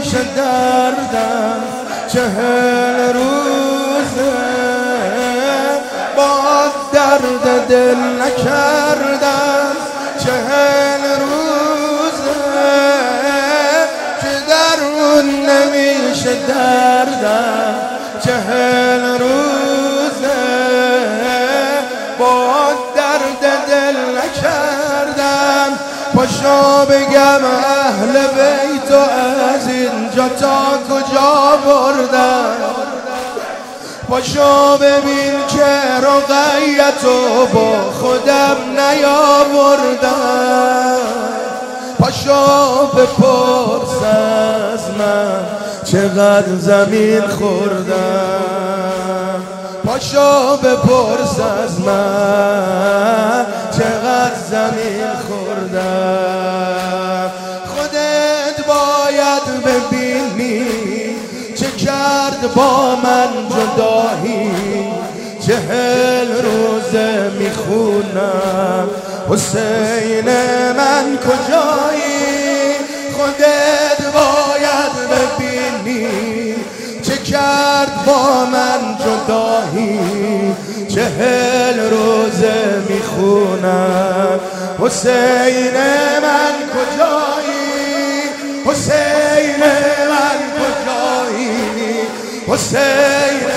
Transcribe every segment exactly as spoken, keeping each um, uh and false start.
همیشه دردم، چهل روزه با درد دل نکردم، چهل روزه که درون نمیشه دردم، چهل روزه با درد دل نکردم. پاشو بگم اهل بیت و از اینجا تا کجا بردم، پاشو ببین که رقیتو با خودم نیاوردم، پاشو بپرس از من چقدر زمین خوردم، پاشو بپرس از من چقدر زمین خوردم. خودت باید ببینی چه کرد با من جدایی، چهل روزه میخونم حسین من کجایی. خودت باید ببینی چه کرد با من جدایی، چهل روزه میخونم حسین من کجایی، حسین من کجایی، حسین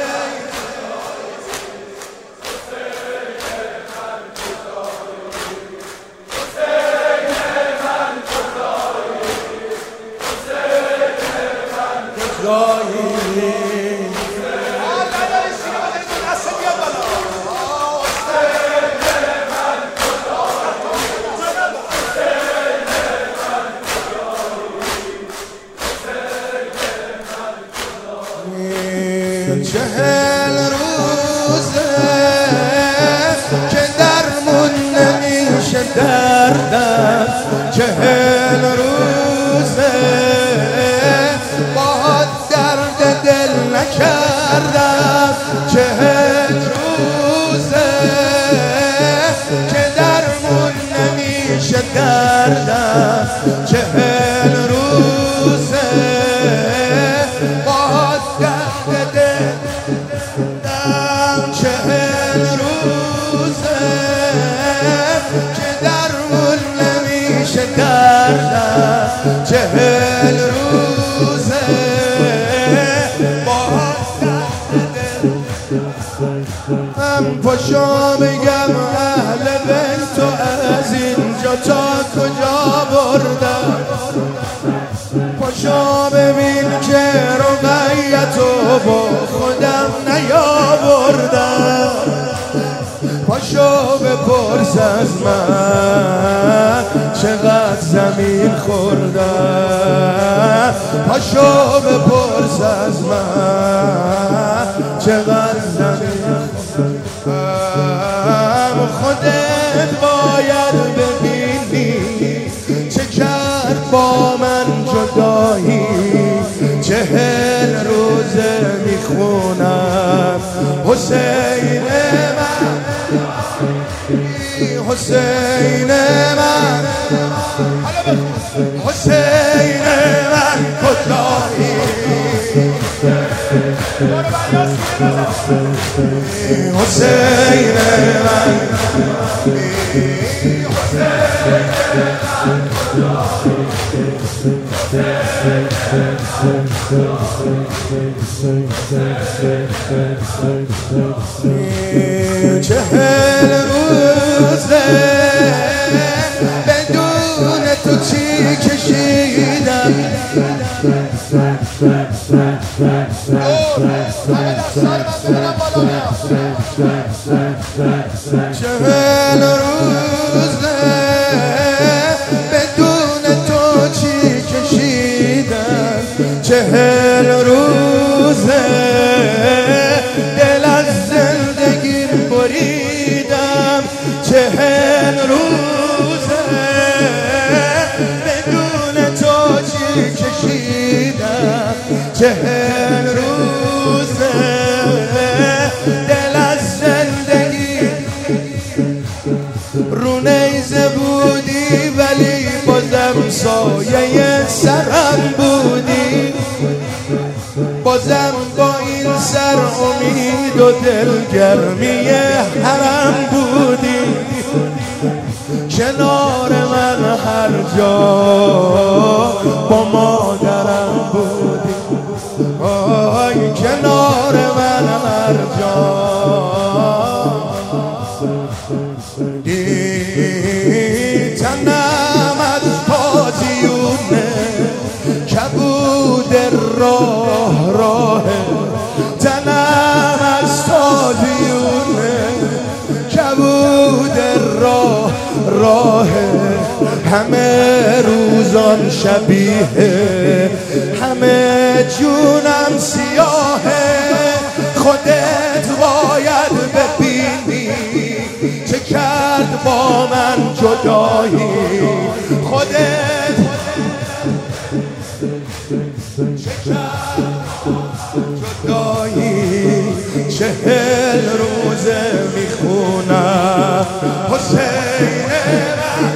چهل روزه که درمون نمیشه دردم، چهل روزه با درد دل نکردم، چهل روزه که درمون نمیشه دردم، چهل روزه با درد دل، چهل روزه که درمون نمیشه دردم، چهل روزه با درد دل. هم پاشو بگم اهل بیت و از اینجا تا کجا بردم، پاشو ببین که رقیتو با خودم نیاوردم، پاشو بپرس از من چقدر زمین خوردم، پاشو بپرس از من چقدر زمین خوردم. خودت باید ببینی چه کرد با من جدایی، چهل روزه میخونم حسین من، حسین من، حسین من کجایی، حسین من، چهل روزه بدون تو چی کشیدم، چهل روزه بدون تو چی کشیدم، چهل روزه دل از زندگی بریدم، چهل روزه بدون تو چی کشیدم، چهل روزه دل از زندگی رو نیزه بودی ولی بازم سایه سرم بودی، بازم با این سر امید و دلگرمی حرم بودی. کنار من هر جا با مادرم بودی، آی کنار من هر جا. تنم از بازیونه کبود راه راه، تنم از بازیونه کبود راه راه. همه روزان شبیه، همه جونم سیاهه. خودت باید ببینی چه کرد با من جدایی. خودت چه کرد جدایی. چهل روزه میخونم حسین من،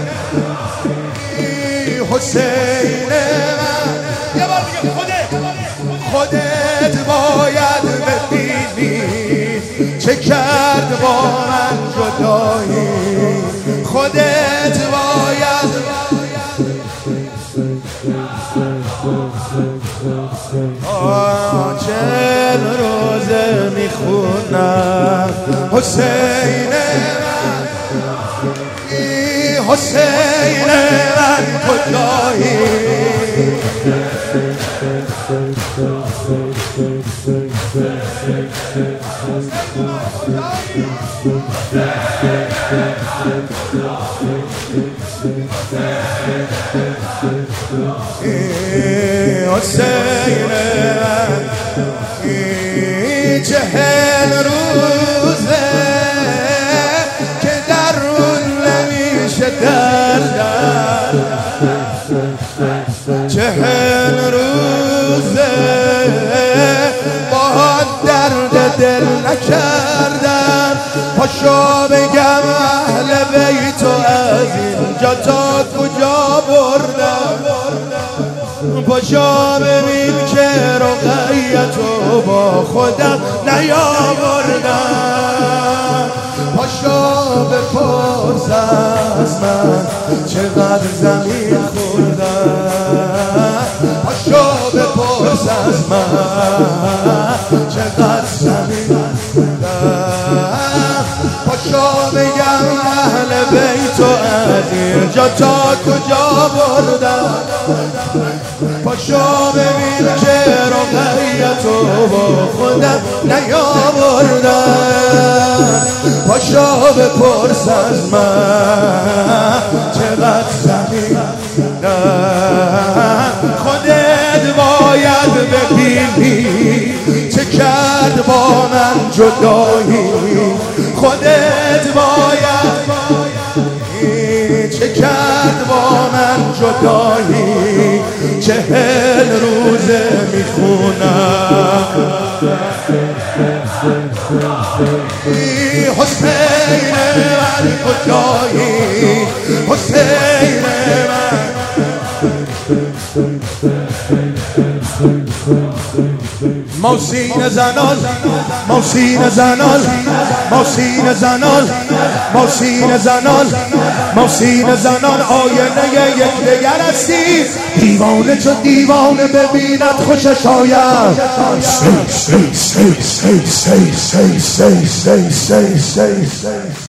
حسین من. یه بار دیگه خودت خودت باید ببینی چه کرد با من جدایی. خودت باید آه چهل روزه میخونم حسین من، حسین من کجایی. حسین من چهل روزه که در اون نمیشه دردم. چهل روزه با درد دل نکردم. پاشو بگم اهل بیتو از اینجا تا کجا بردم. پاشو ببین که رقیتو با خودم نیاوردم. پاشو بپرس از من چقدر زمین خوردم. پاشو بپرس از من چقدر زمین خوردم. پاشو بگم اهل بیتو از اینجا تا کجا بردم. پاشو ببین که رقیتو با خودم نیاوردم. پاشو بپرس از من چقدر زمین دم. خودت باید ببینی چه کرد با من جدایی. خودت باید چه کرد با من جدایی. چهل روزه میخونم حسین من کجایی. حسین من موسین زنان، موسین زنان، موسین زنان، موسین زنان، موسین زنان. آینه یک دگر هستی، دیوانه چو دیوانه ببیند خوشش آید. سی سی سی سی سی سی سی سی سی سی